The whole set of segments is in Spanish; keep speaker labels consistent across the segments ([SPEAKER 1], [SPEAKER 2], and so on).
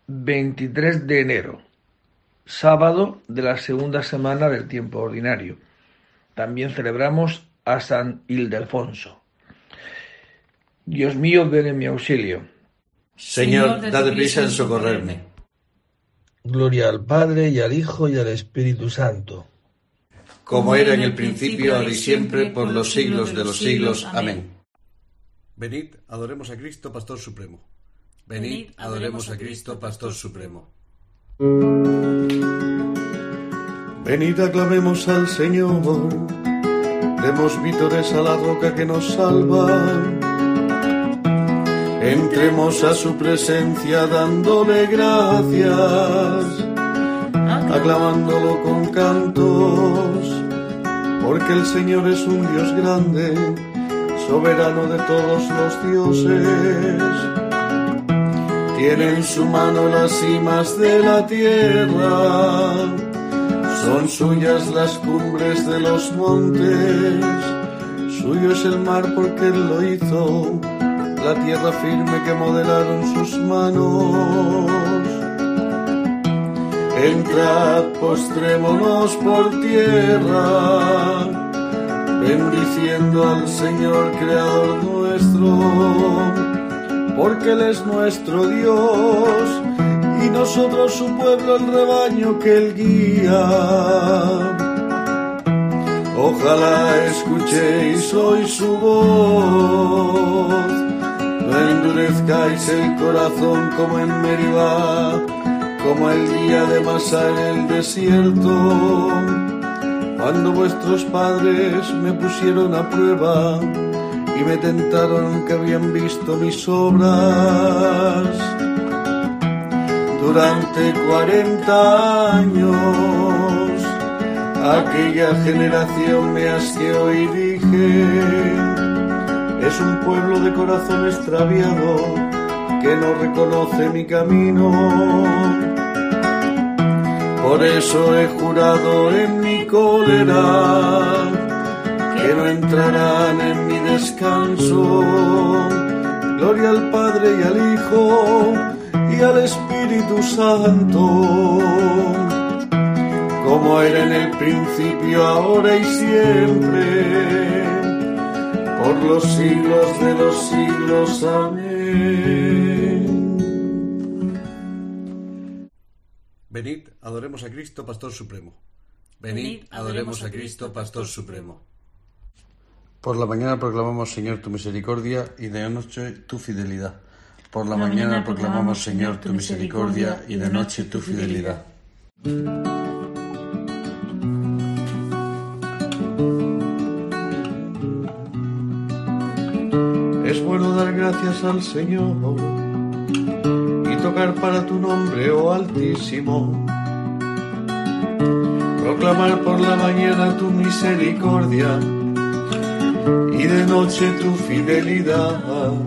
[SPEAKER 1] 23 de enero, sábado de la segunda semana del tiempo ordinario. También celebramos a San Ildefonso. Dios mío, ven en mi auxilio.
[SPEAKER 2] Señor, date prisa en socorrerme.
[SPEAKER 3] Gloria al Padre, y al Hijo, y al Espíritu Santo.
[SPEAKER 2] Como era en el principio, ahora y siempre, por los siglos de los siglos. Amén.
[SPEAKER 4] Venid, adoremos a Cristo, Pastor Supremo. Venid, adoremos a Cristo, Pastor Supremo.
[SPEAKER 5] Venid, aclamemos al Señor, demos vítores a la roca que nos salva. Entremos a su presencia dándole gracias, aclamándolo con cantos, porque el Señor es un Dios grande, soberano de todos los dioses. Tiene en su mano las cimas de la tierra, son suyas las cumbres de los montes, suyo es el mar porque Él lo hizo, la tierra firme que modelaron sus manos. Entrad, postrémonos por tierra, bendiciendo al Señor Creador nuestro, porque Él es nuestro Dios, y nosotros su pueblo, el rebaño que Él guía. Ojalá escuchéis hoy su voz, no endurezcáis el corazón como en Meribá, como el día de Masá en el desierto, cuando vuestros padres me pusieron a prueba y me tentaron que habían visto mis obras. Durante 40 años aquella generación me asqueó y dije: es un pueblo de corazón extraviado que no reconoce mi camino. Por eso he jurado en mi cólera que no entrarán en mi descanso. Gloria al Padre y al Hijo y al Espíritu Santo, como era en el principio, ahora y siempre, por los siglos de los siglos. Amén.
[SPEAKER 4] Venid, adoremos a Cristo, Pastor Supremo. Venid, adoremos a Cristo, Pastor Supremo.
[SPEAKER 2] Por la mañana proclamamos, Señor, tu misericordia, y de noche tu fidelidad. Por la mañana proclamamos, Señor, tu misericordia, y de noche tu fidelidad.
[SPEAKER 5] Es bueno dar gracias al Señor y tocar para tu nombre, oh Altísimo. Proclamar por la mañana tu misericordia y de noche tu fidelidad.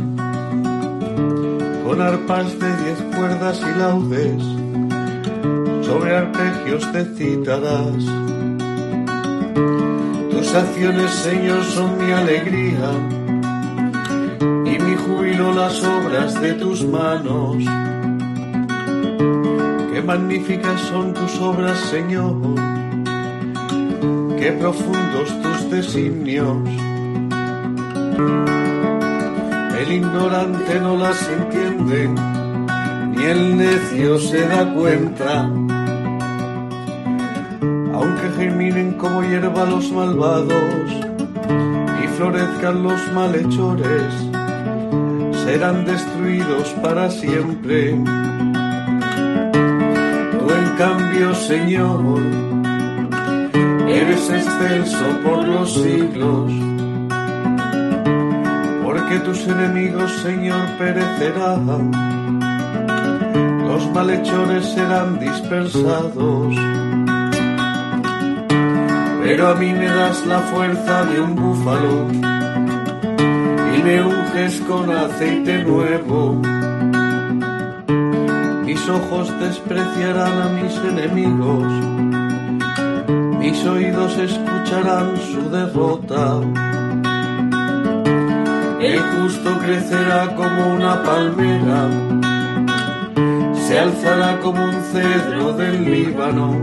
[SPEAKER 5] Con arpas de 10 cuerdas y laudes, sobre arpegios te citarás. Tus acciones, Señor, son mi alegría, y mi júbilo las obras de tus manos. Qué magníficas son tus obras, Señor, qué profundos tus designios. El ignorante no las entiende, ni el necio se da cuenta. Aunque germinen como hierba los malvados y florezcan los malhechores, serán destruidos para siempre. Tú, en cambio, Señor, eres excelso por los siglos, porque tus enemigos, Señor, perecerán, los malhechores serán dispersados. Pero a mí me das la fuerza de un búfalo y me unges con aceite nuevo. Mis ojos despreciarán a mis enemigos, mis oídos escucharán su derrota. El justo crecerá como una palmera, se alzará como un cedro del Líbano,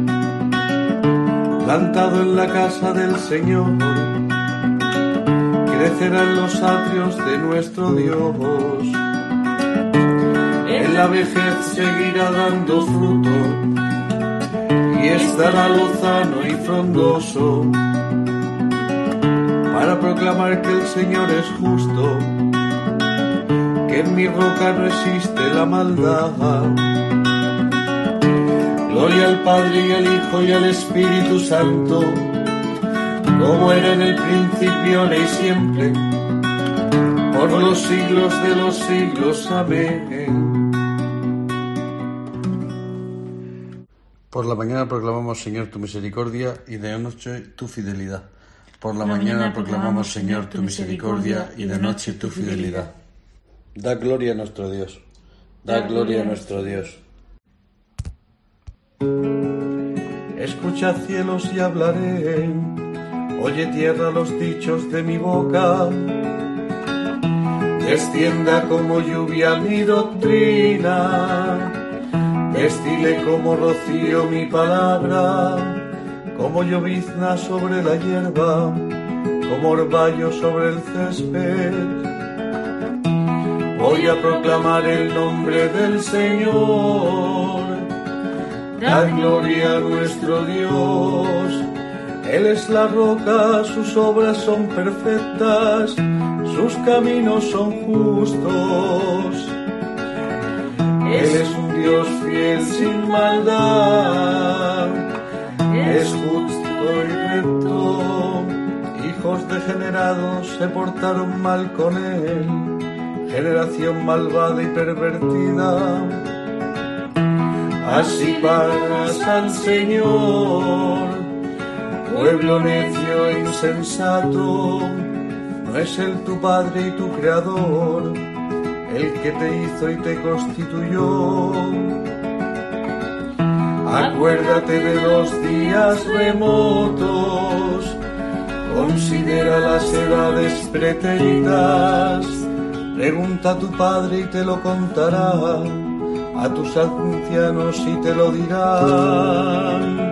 [SPEAKER 5] plantado en la casa del Señor, crecerá en los atrios de nuestro Dios. En la vejez seguirá dando fruto y estará lozano y frondoso, para proclamar que el Señor es justo, que en mi roca no existe la maldad. Gloria al Padre y al Hijo y al Espíritu Santo, como era en el principio, ahora y siempre, por los siglos de los siglos. Amén.
[SPEAKER 2] Por la mañana proclamamos, Señor, tu misericordia, y de noche tu fidelidad. Por la mañana proclamamos, Señor, tu misericordia, y de noche tu fidelidad. Da gloria a nuestro Dios. Da gloria a nuestro Dios.
[SPEAKER 5] Escuchad, cielos, y hablaré, oye, tierra, los dichos de mi boca. Descienda como lluvia mi doctrina, destile como rocío mi palabra, como llovizna sobre la hierba, como orvallo sobre el césped. Voy a proclamar el nombre del Señor. Da gloria a nuestro Dios. Él es la roca, sus obras son perfectas, sus caminos son justos. Él es un Dios fiel sin maldad, es justo y recto. Hijos degenerados se portaron mal con él, generación malvada y pervertida. Así pagas al Señor, pueblo necio e insensato. No es Él tu Padre y tu Creador, el que te hizo y te constituyó. Acuérdate de los días remotos, considera las edades pretéritas. Pregunta a tu Padre y te lo contará, a tus ancianos y te lo dirán.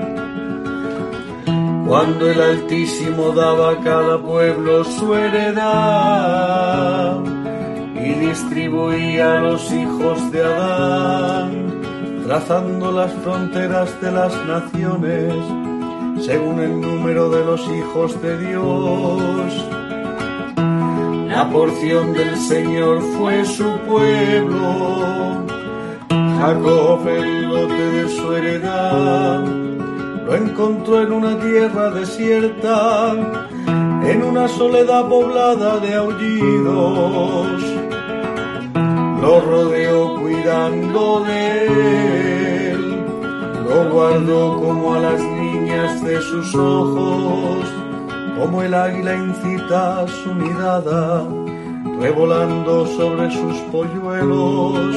[SPEAKER 5] Cuando el Altísimo daba a cada pueblo su heredad y distribuía a los hijos de Adán, trazando las fronteras de las naciones según el número de los hijos de Dios. La porción del Señor fue su pueblo, Jacob el lote de su heredad. Lo encontró en una tierra desierta, en una soledad poblada de aullidos. Lo rodeó cuidando de él, lo guardó como a las niñas de sus ojos, como el águila incita a su mirada, revolando sobre sus polluelos.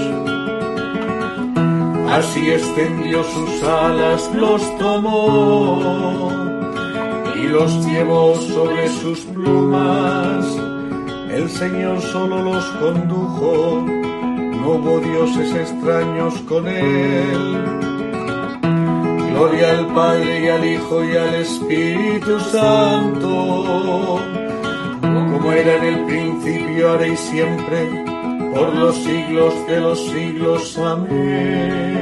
[SPEAKER 5] Así extendió sus alas, los tomó y los llevó sobre sus plumas. El Señor solo los condujo, no hubo dioses extraños con él. Gloria al Padre y al Hijo y al Espíritu Santo, como era en el principio, ahora y siempre, por los siglos de los siglos. Amén.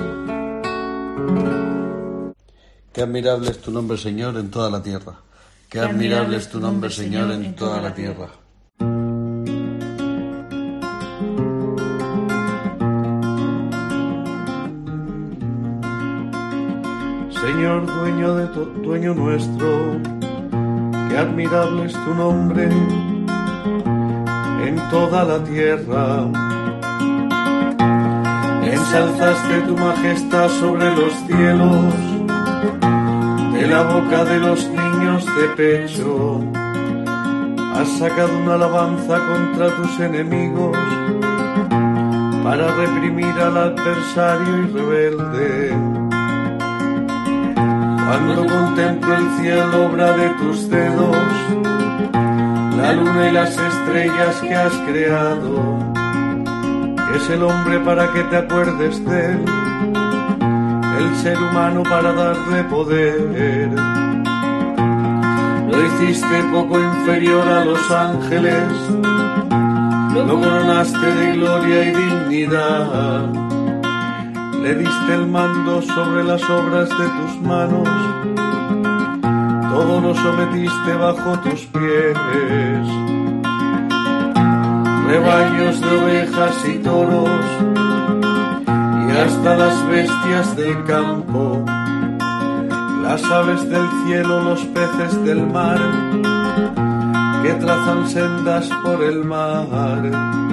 [SPEAKER 2] Qué admirable es tu nombre, Señor, en toda la tierra. Qué admirable es tu nombre, Señor, en toda la tierra.
[SPEAKER 5] Señor, dueño nuestro, qué admirable es tu nombre en toda la tierra. Ensalzaste tu majestad sobre los cielos, de la boca de los niños de pecho. Has sacado una alabanza contra tus enemigos, para reprimir al adversario y rebelde. Cuando contemplo el cielo, obra de tus dedos, la luna y las estrellas que has creado, Es el hombre para que te acuerdes de él, el ser humano para darle poder. Lo hiciste poco inferior a los ángeles, lo coronaste de gloria y dignidad. Le diste el mando sobre las obras de tus manos, todo lo sometiste bajo tus pies. Rebaños de ovejas y toros, y hasta las bestias del campo, las aves del cielo, los peces del mar, que trazan sendas por el mar.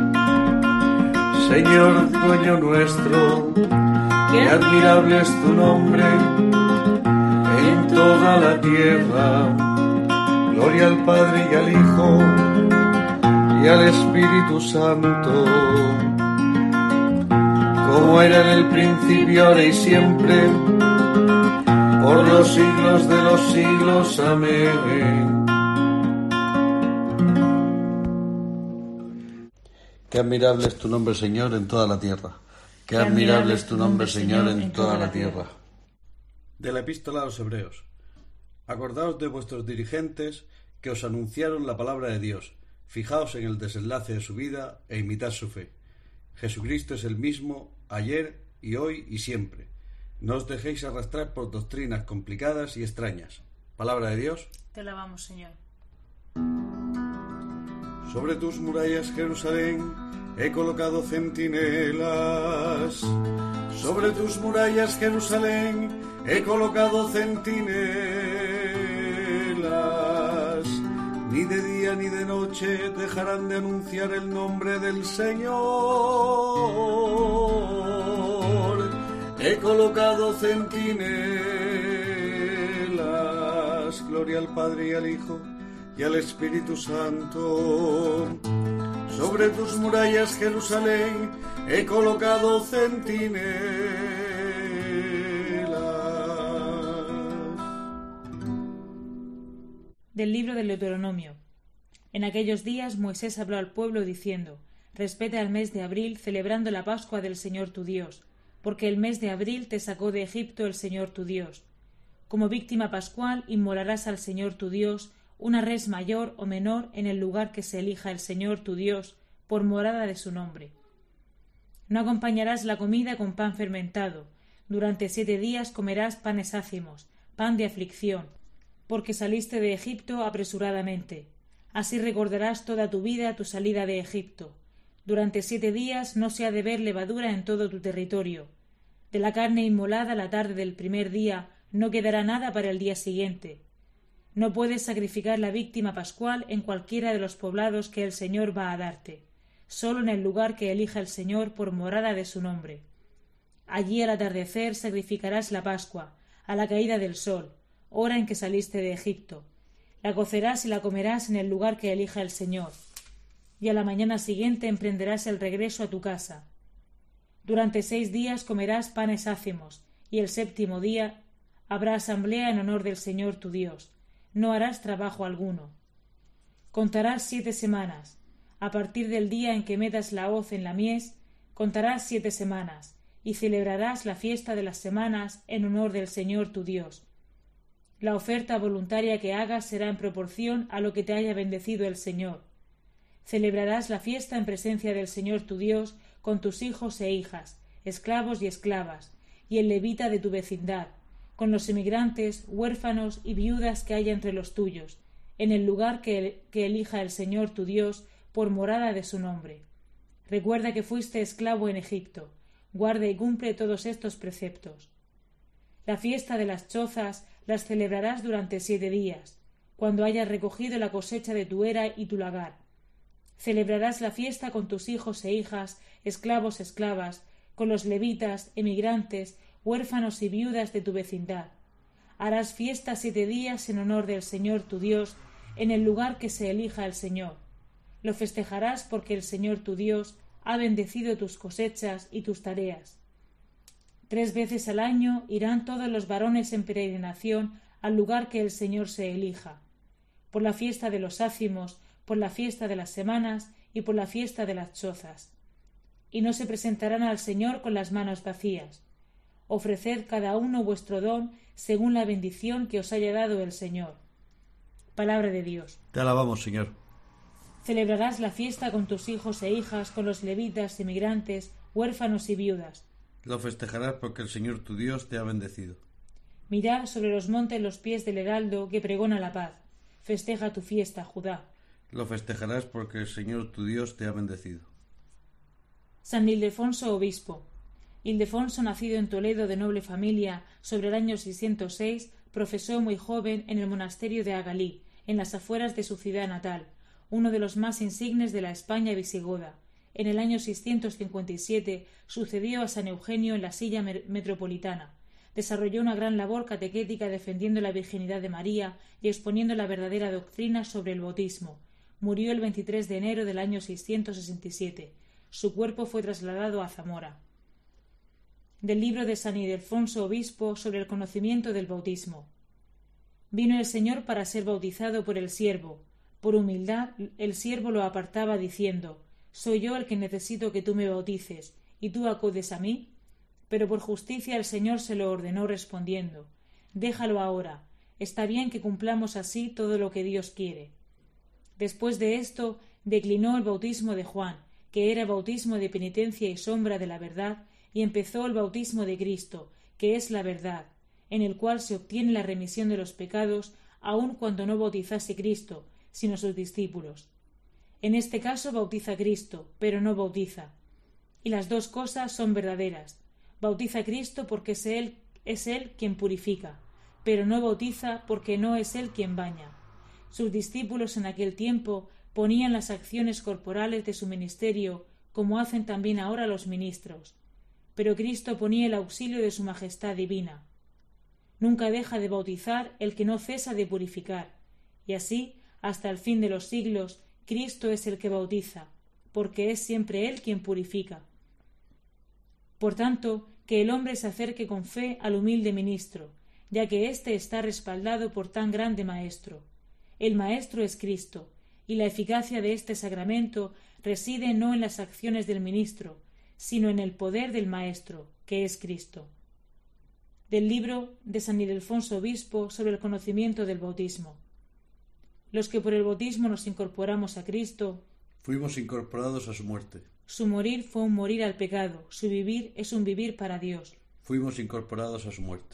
[SPEAKER 5] Señor, dueño nuestro, qué admirable es tu nombre en toda la tierra. Gloria al Padre y al Hijo y al Espíritu Santo, como era en el principio, ahora y siempre, por los siglos de los siglos. Amén.
[SPEAKER 2] Qué admirable es tu nombre, Señor, en toda la tierra. Qué admirable es tu nombre, Señor, en toda la tierra.
[SPEAKER 4] De la Epístola a los Hebreos. Acordaos de vuestros dirigentes que os anunciaron la palabra de Dios. Fijaos en el desenlace de su vida e imitad su fe. Jesucristo es el mismo ayer y hoy y siempre. No os dejéis arrastrar por doctrinas complicadas y extrañas. Palabra de Dios.
[SPEAKER 6] Te alabamos, Señor.
[SPEAKER 5] Sobre tus murallas, Jerusalén, he colocado centinelas. Sobre tus murallas, Jerusalén, he colocado centinelas. Ni de día ni de noche dejarán de anunciar el nombre del Señor. He colocado centinelas. Gloria al Padre y al Hijo y al Espíritu Santo. Sobre tus murallas, Jerusalén, he colocado centinelas.
[SPEAKER 6] Del libro del Deuteronomio. En aquellos días Moisés habló al pueblo diciendo: Respeta el mes de abril, celebrando la Pascua del Señor tu Dios, porque el mes de abril te sacó de Egipto el Señor tu Dios. Como víctima pascual inmolarás al Señor tu Dios una res mayor o menor en el lugar que se elija el Señor tu Dios por morada de su nombre. No acompañarás la comida con pan fermentado. Durante 7 días comerás panes ácimos, pan de aflicción, porque saliste de Egipto apresuradamente. Así recordarás toda tu vida tu salida de Egipto. Durante 7 días no se ha de ver levadura en todo tu territorio. De la carne inmolada la tarde del primer día no quedará nada para el día siguiente. No puedes sacrificar la víctima pascual en cualquiera de los poblados que el Señor va a darte, solo en el lugar que elija el Señor por morada de su nombre. Allí al atardecer sacrificarás la Pascua, a la caída del sol, hora en que saliste de Egipto. La cocerás y la comerás en el lugar que elija el Señor, y a la mañana siguiente emprenderás el regreso a tu casa. Durante 6 días comerás panes ácimos, y el 7º día habrá asamblea en honor del Señor tu Dios. No harás trabajo alguno. Contarás 7 semanas. A partir del día en que metas la hoz en la mies, contarás 7 semanas, y celebrarás la fiesta de las semanas en honor del Señor tu Dios. La oferta voluntaria que hagas será en proporción a lo que te haya bendecido el Señor. Celebrarás la fiesta en presencia del Señor tu Dios con tus hijos e hijas, esclavos y esclavas, y el levita de tu vecindad, con los emigrantes, huérfanos y viudas que haya entre los tuyos, en el lugar que elija el Señor tu Dios por morada de su nombre. Recuerda que fuiste esclavo en Egipto. Guarda y cumple todos estos preceptos. La fiesta de las chozas las celebrarás durante 7 días, cuando hayas recogido la cosecha de tu era y tu lagar. Celebrarás la fiesta con tus hijos e hijas, esclavos, esclavas, con los levitas, emigrantes, huérfanos y viudas de tu vecindad. Harás fiesta 7 días en honor del Señor tu Dios, en el lugar que se elija el Señor. Lo festejarás porque el Señor tu Dios ha bendecido tus cosechas y tus tareas. 3 veces al año irán todos los varones en peregrinación al lugar que el Señor se elija, por la fiesta de los ácimos, por la fiesta de las semanas y por la fiesta de las chozas. y no se presentarán al Señor con las manos vacías. Ofreced cada uno vuestro don según la bendición que os haya dado el Señor. Palabra de Dios.
[SPEAKER 4] Te alabamos, Señor.
[SPEAKER 6] Celebrarás la fiesta con tus hijos e hijas, con los levitas, inmigrantes, huérfanos y viudas.
[SPEAKER 4] Lo festejarás porque el Señor tu Dios te ha bendecido.
[SPEAKER 6] Mirad sobre los montes los pies del heraldo que pregona la paz. Festeja tu fiesta, Judá.
[SPEAKER 4] Lo festejarás porque el Señor tu Dios te ha bendecido.
[SPEAKER 6] San Ildefonso, obispo. Ildefonso, nacido en Toledo de noble familia sobre el año 606, profesó muy joven en el monasterio de Agalí, en las afueras de su ciudad natal, uno de los más insignes de la España visigoda. En el año 657 sucedió a San Eugenio en la silla metropolitana. Desarrolló una gran labor catequética defendiendo la virginidad de María y exponiendo la verdadera doctrina sobre el bautismo. Murió el 23 de enero del año 667. Su cuerpo fue trasladado a Zamora. Del libro de San Ildefonso, obispo, sobre el conocimiento del bautismo. Vino el Señor para ser bautizado por el siervo. Por humildad el siervo lo apartaba diciendo: «Soy yo el que necesito que tú me bautices, ¿y tú acudes a mí?». Pero por justicia el Señor se lo ordenó respondiendo: «Déjalo ahora, está bien que cumplamos así todo lo que Dios quiere». Después de esto declinó el bautismo de Juan, que era bautismo de penitencia y sombra de la verdad, y empezó el bautismo de Cristo, que es la verdad, en el cual se obtiene la remisión de los pecados, aun cuando no bautizase Cristo, sino sus discípulos. En este caso bautiza Cristo, pero no bautiza. Y las dos cosas son verdaderas. Bautiza Cristo porque es Él quien purifica, pero no bautiza porque no es Él quien baña. Sus discípulos en aquel tiempo ponían las acciones corporales de su ministerio, como hacen también ahora los ministros. Pero Cristo ponía el auxilio de su majestad divina. Nunca deja de bautizar el que no cesa de purificar, y así, hasta el fin de los siglos, Cristo es el que bautiza, porque es siempre Él quien purifica. Por tanto, que el hombre se acerque con fe al humilde ministro, ya que éste está respaldado por tan grande Maestro. El Maestro es Cristo, y la eficacia de este sacramento reside no en las acciones del ministro, sino en el poder del Maestro, que es Cristo. Del libro de San Ildefonso, obispo, sobre el conocimiento del bautismo. Los que por el bautismo nos incorporamos a Cristo,
[SPEAKER 4] fuimos incorporados a su muerte.
[SPEAKER 6] Su morir fue un morir al pecado, su vivir es un vivir para Dios.
[SPEAKER 4] Fuimos incorporados a su muerte.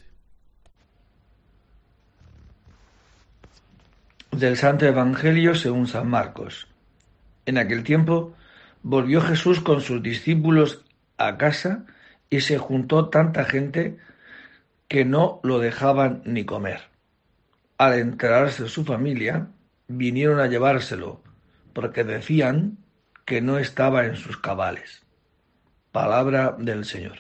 [SPEAKER 1] Del Santo Evangelio según San Marcos. En aquel tiempo volvió Jesús con sus discípulos a casa y se juntó tanta gente que no lo dejaban ni comer. Al enterarse su familia, vinieron a llevárselo, porque decían que no estaba en sus cabales. Palabra del Señor.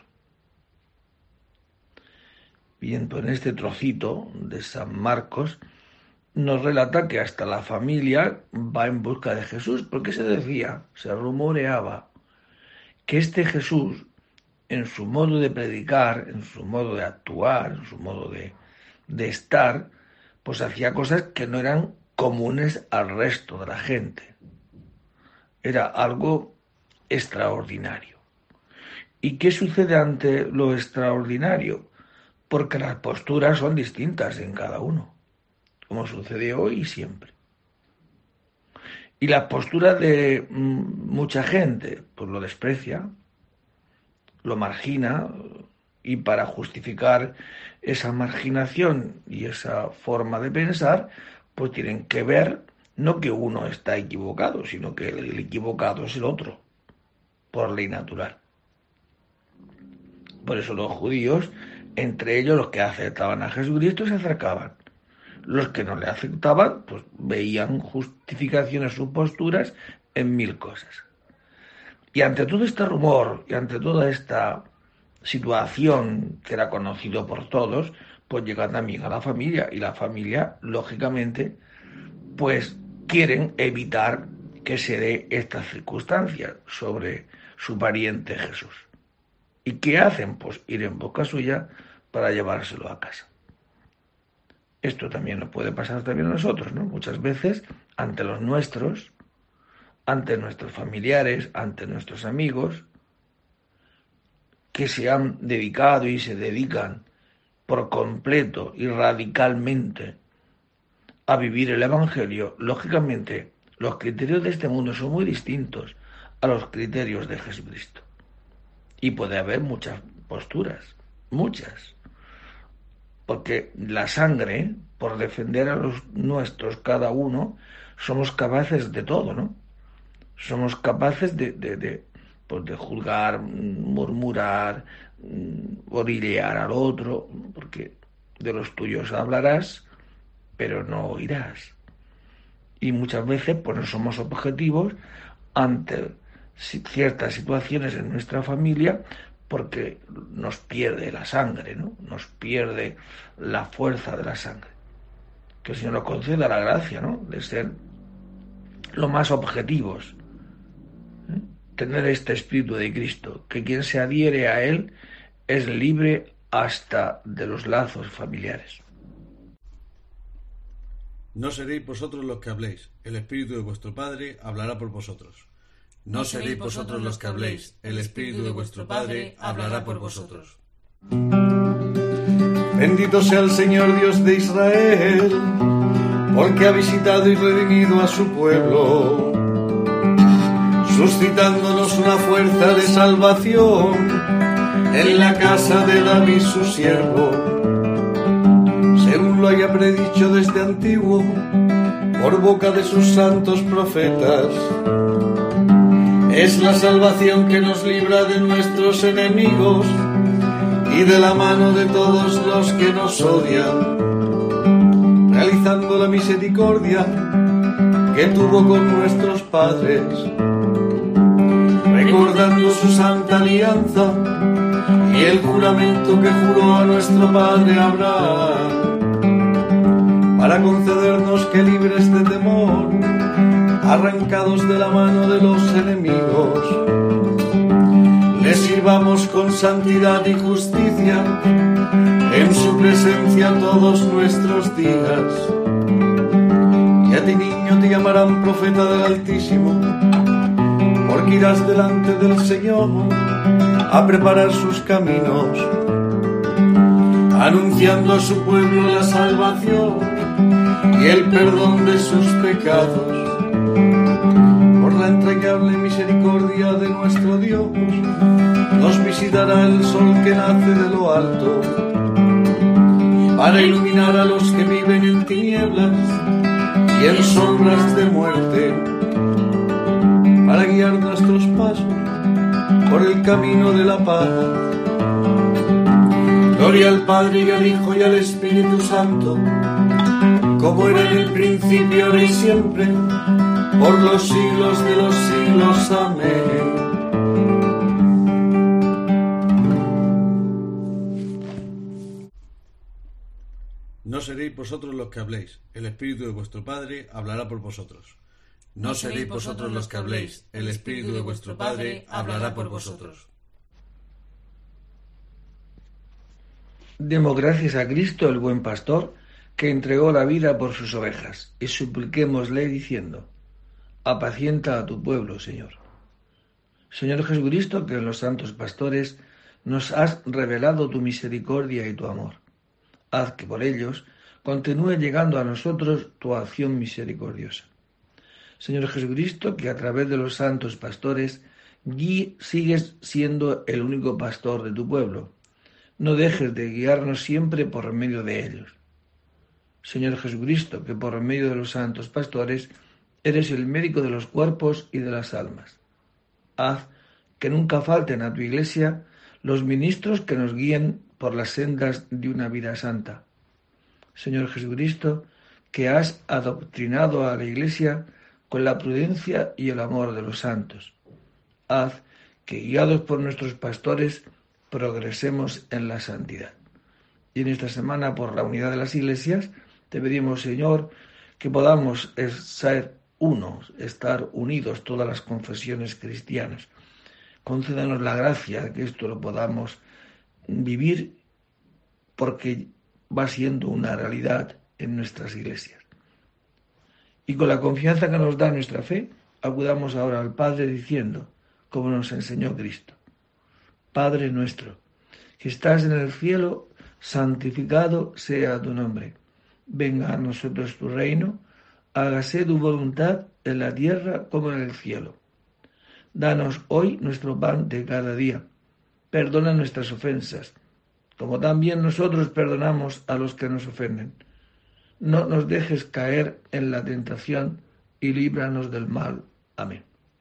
[SPEAKER 1] Bien, pues en este trocito de San Marcos nos relata que hasta la familia va en busca de Jesús, porque se decía, se rumoreaba, que este Jesús, en su modo de predicar, en su modo de actuar, en su modo de estar, pues hacía cosas que no eran comunes al resto de la gente. Era algo extraordinario. ¿Y qué sucede ante lo extraordinario? Porque las posturas son distintas en cada uno, como sucede hoy y siempre. Y la postura de mucha gente, pues lo desprecia, lo margina, y para justificar esa marginación y esa forma de pensar, pues tienen que ver no que uno está equivocado, sino que el equivocado es el otro, por ley natural. Por eso los judíos, entre ellos los que aceptaban a Jesucristo, se acercaban. Los que no le aceptaban, pues veían justificaciones, sus posturas en mil cosas. Y ante todo este rumor, y ante toda esta situación que era conocido por todos, pues llega también a la familia, y la familia, lógicamente, pues quieren evitar que se dé estas circunstancias sobre su pariente Jesús. ¿Y qué hacen? Pues ir en boca suya para llevárselo a casa. Esto también nos puede pasar también a nosotros, ¿no? Muchas veces ante los nuestros, ante nuestros familiares, ante nuestros amigos, que se han dedicado y se dedican por completo y radicalmente a vivir el Evangelio, lógicamente los criterios de este mundo son muy distintos a los criterios de Jesucristo. Y puede haber muchas posturas, muchas. Porque la sangre, por defender a los nuestros, cada uno, somos capaces de todo, ¿no? Somos capaces de juzgar, murmurar, orillear al otro, porque de los tuyos hablarás, pero no oirás. Y muchas veces pues no somos objetivos ante ciertas situaciones en nuestra familia, porque nos pierde la sangre, ¿no? Nos pierde la fuerza de la sangre. Que el Señor nos conceda la gracia, ¿no? De ser lo más objetivos, ¿eh? Tener este espíritu de Cristo, que quien se adhiere a Él es libre hasta de los lazos familiares.
[SPEAKER 4] No seréis vosotros los que habléis, el Espíritu de vuestro Padre hablará por vosotros. No seréis vosotros los que habléis, el Espíritu de vuestro Padre hablará por vosotros.
[SPEAKER 5] Bendito sea el Señor Dios de Israel, porque ha visitado y redimido a su pueblo, suscitándonos una fuerza de salvación en la casa de David su siervo, según lo haya predicho desde antiguo, por boca de sus santos profetas. Es la salvación que nos libra de nuestros enemigos y de la mano de todos los que nos odian, realizando la misericordia que tuvo con nuestros padres, recordando su santa alianza y el juramento que juró a nuestro padre Abraham, para concedernos que libres de temor, arrancados de la mano de los enemigos, le sirvamos con santidad y justicia en su presencia todos nuestros días. Y a ti, niño, te llamarán profeta del Altísimo, porque irás delante del Señor a preparar sus caminos, anunciando a su pueblo la salvación y el perdón de sus pecados. Por la entrañable misericordia de nuestro Dios, nos visitará el sol que nace de lo alto, para iluminar a los que viven en tinieblas y en sombras de muerte, para guiar nuestros pasos por el camino de la paz. Gloria al Padre y al Hijo y al Espíritu Santo, como era en el principio, ahora y siempre, por los siglos de los siglos. Amén.
[SPEAKER 4] No seréis vosotros los que habléis, el Espíritu de vuestro Padre hablará por vosotros. No seréis vosotros los que habléis, el Espíritu de vuestro Padre hablará por vosotros.
[SPEAKER 1] Demos gracias a Cristo, el buen pastor, que entregó la vida por sus ovejas, y supliquémosle diciendo: apacienta a tu pueblo, Señor. Señor Jesucristo, que en los santos pastores nos has revelado tu misericordia y tu amor, haz que por ellos continúe llegando a nosotros tu acción misericordiosa. Señor Jesucristo, que a través de los santos pastores sigues siendo el único pastor de tu pueblo, no dejes de guiarnos siempre por medio de ellos. Señor Jesucristo, que por medio de los santos pastores eres el médico de los cuerpos y de las almas, haz que nunca falten a tu Iglesia los ministros que nos guíen por las sendas de una vida santa. Señor Jesucristo, que has adoctrinado a la Iglesia con la prudencia y el amor de los santos, haz que, guiados por nuestros pastores, progresemos en la santidad. Y en esta semana, por la unidad de las iglesias, te pedimos, Señor, que podamos ser unos, estar unidos todas las confesiones cristianas. Concédanos la gracia de que esto lo podamos vivir, porque va siendo una realidad en nuestras iglesias. Y con la confianza que nos da nuestra fe, acudamos ahora al Padre diciendo, como nos enseñó Cristo: Padre nuestro, que estás en el cielo, santificado sea tu nombre. Venga a nosotros tu reino, hágase tu voluntad en la tierra como en el cielo. Danos hoy nuestro pan de cada día. Perdona nuestras ofensas, como también nosotros perdonamos a los que nos ofenden. No nos dejes caer en la tentación y líbranos del mal. Amén.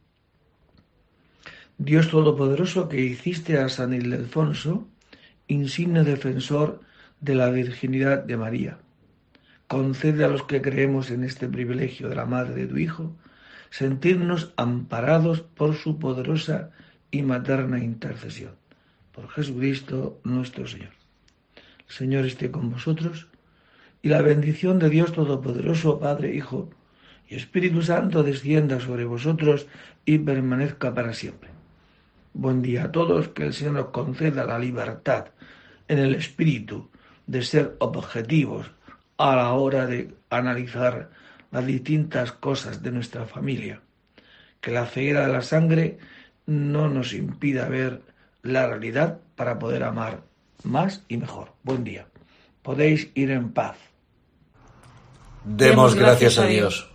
[SPEAKER 1] Dios Todopoderoso, que hiciste a San Ildefonso insigne defensor de la virginidad de María, concede a los que creemos en este privilegio de la Madre de tu Hijo sentirnos amparados por su poderosa y materna intercesión. Por Jesucristo nuestro Señor. El Señor esté con vosotros, y la bendición de Dios Todopoderoso, Padre, Hijo y Espíritu Santo descienda sobre vosotros y permanezca para siempre. Buen día a todos, que el Señor nos conceda la libertad en el espíritu de ser objetivos a la hora de analizar las distintas cosas de nuestra familia. Que la ceguera de la sangre no nos impida ver la realidad para poder amar más y mejor. Buen día. Podéis ir en paz.
[SPEAKER 4] Demos gracias a Dios.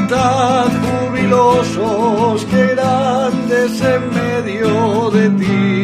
[SPEAKER 5] Gritad jubilosos, que grandes en medio de ti